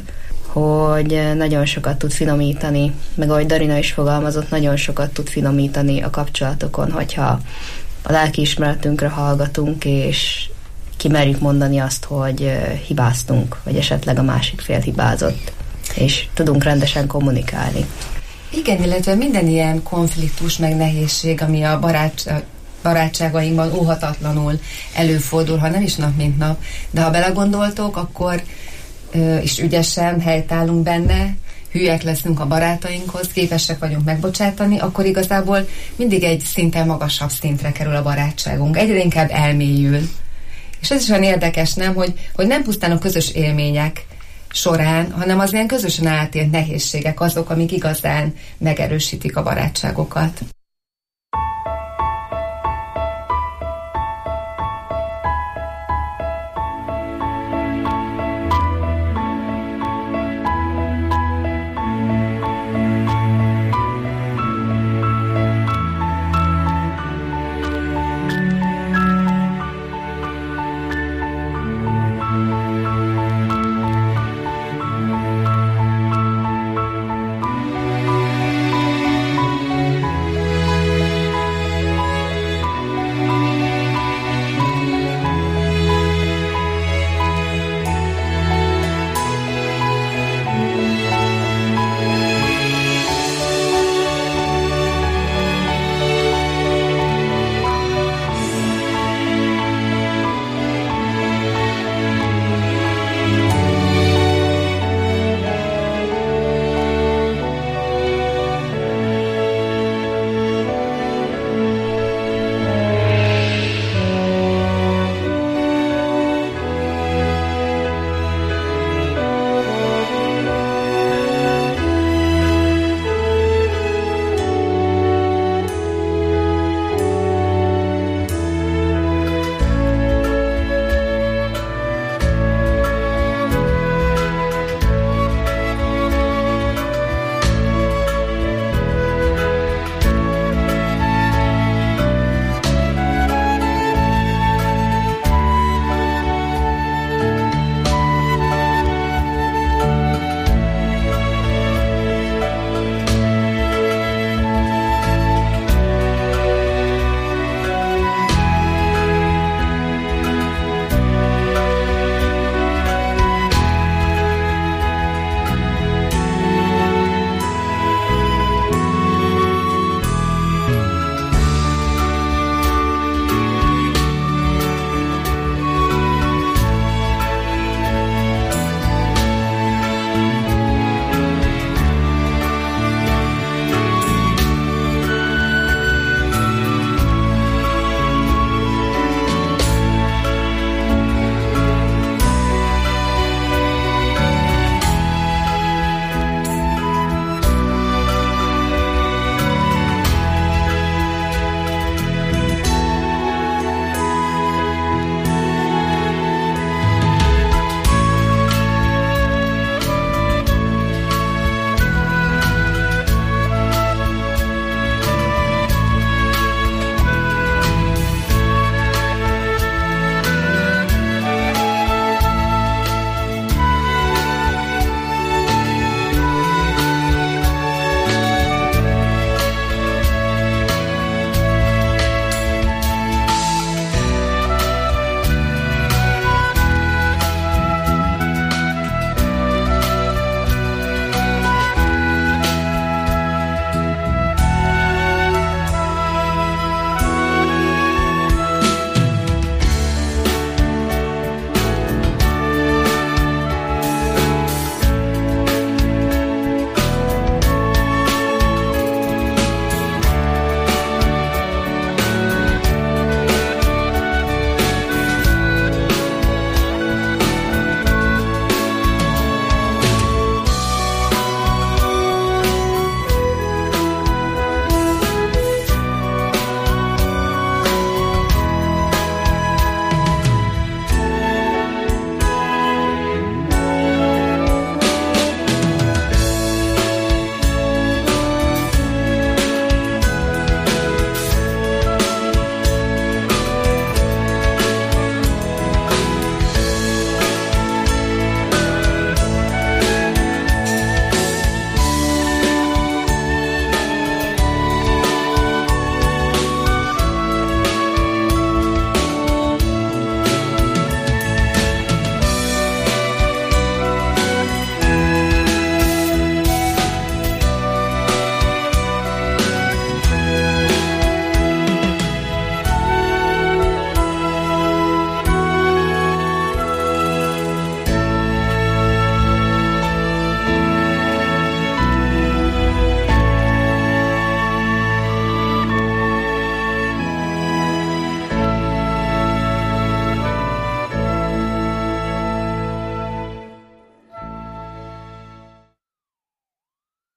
hogy nagyon sokat tud finomítani, meg ahogy Darina is fogalmazott, nagyon sokat tud finomítani a kapcsolatokon, hogyha a lelkiismeretünkre hallgatunk, és kimerjük mondani azt, hogy hibáztunk, vagy esetleg a másik fél hibázott, és tudunk rendesen kommunikálni. Igen, illetve minden ilyen konfliktus, meg nehézség, ami a barátságainkban óhatatlanul előfordul, ha nem is nap mint nap, de ha belegondoltok, akkor is ügyesen helytállunk benne, hülyek leszünk a barátainkhoz, képesek vagyunk megbocsátani, akkor igazából mindig egy szinten magasabb szintre kerül a barátságunk. Egyre inkább elmélyül. És ez is olyan érdekes, nem, hogy nem pusztán a közös élmények során, hanem az ilyen közösen átélt nehézségek azok, amik igazán megerősítik a barátságokat.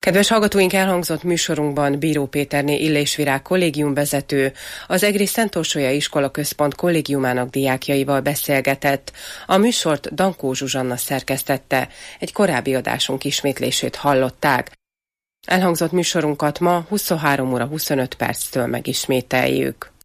Kedves hallgatóink, elhangzott műsorunkban Bíró Péterné Illésvirág kollégiumvezető az Egri Szent Orsolya Iskola Központ kollégiumának diákjaival beszélgetett. A műsort Dankó Zsuzsanna szerkesztette, egy korábbi adásunk ismétlését hallották. Elhangzott műsorunkat ma 23 óra 25 perctől megismételjük.